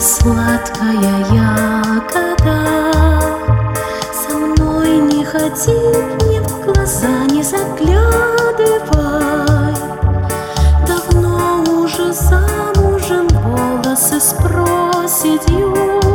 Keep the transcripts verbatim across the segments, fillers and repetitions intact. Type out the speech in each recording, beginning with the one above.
сладкая ягода. Со мной не ходи, мне в глаза не заглядывай. Давно уже замужем, волосы с проседью.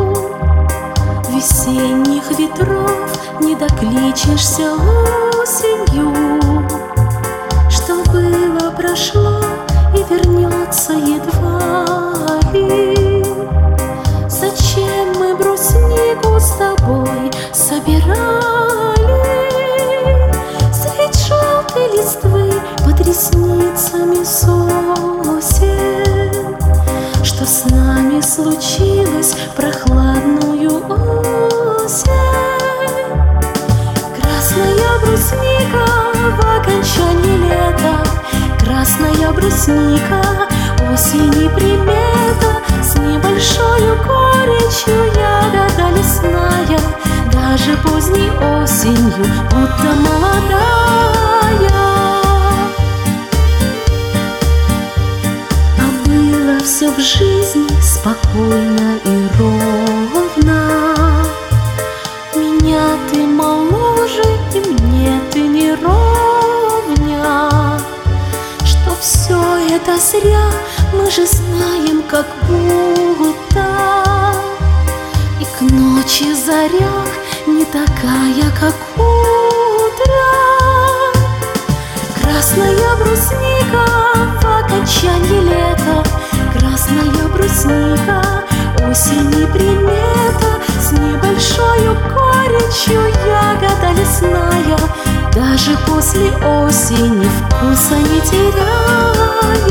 Весенних ветров не докличешься осенью. Что было, прошло и вернется едва ли. Зачем мы бруснику с тобой собирали? Средь желтой листвы под ресницами сосен. Что с нами случилось в прохладную осень? Красная брусника в окончании лета, красная брусника осени примета. С небольшою горечью ягода лесная, даже поздней осенью будто молодая. А было все в жизни спокойно и ровно. Меня ты моложе, и мне ты не ровня. Что все это зря, мы же знаем, как будто. И к ночи заря не такая, как утро. Красная брусника в окончании лета, красная брусника осени примета. С небольшою горечью ягода лесная, даже после осени вкуса не теряет.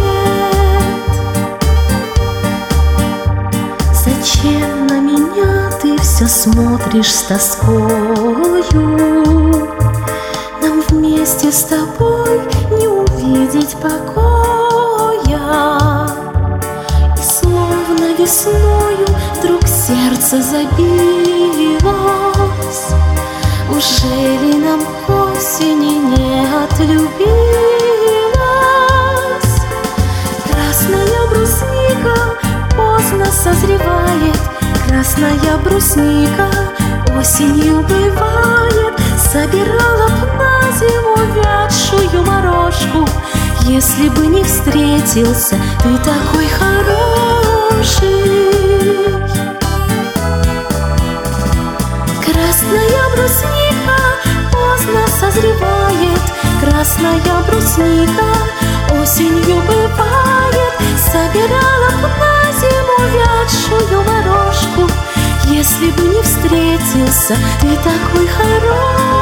Зачем на меня ты все смотришь с тоскою? Нам вместе с тобой не увидеть покоя. И словно весною вдруг сердце забилось. Ужели нам к осени не отлюбилась? Красная брусника поздно созревает, красная брусника осенью бывает. Собирала б на зиму вятшую морожку, если бы не встретился ты такой хороший. Красная брусника поздно созревает, красная брусника осенью бывает. Собирала б на зиму вятшую морожку, если бы не встретился ты такой хороший.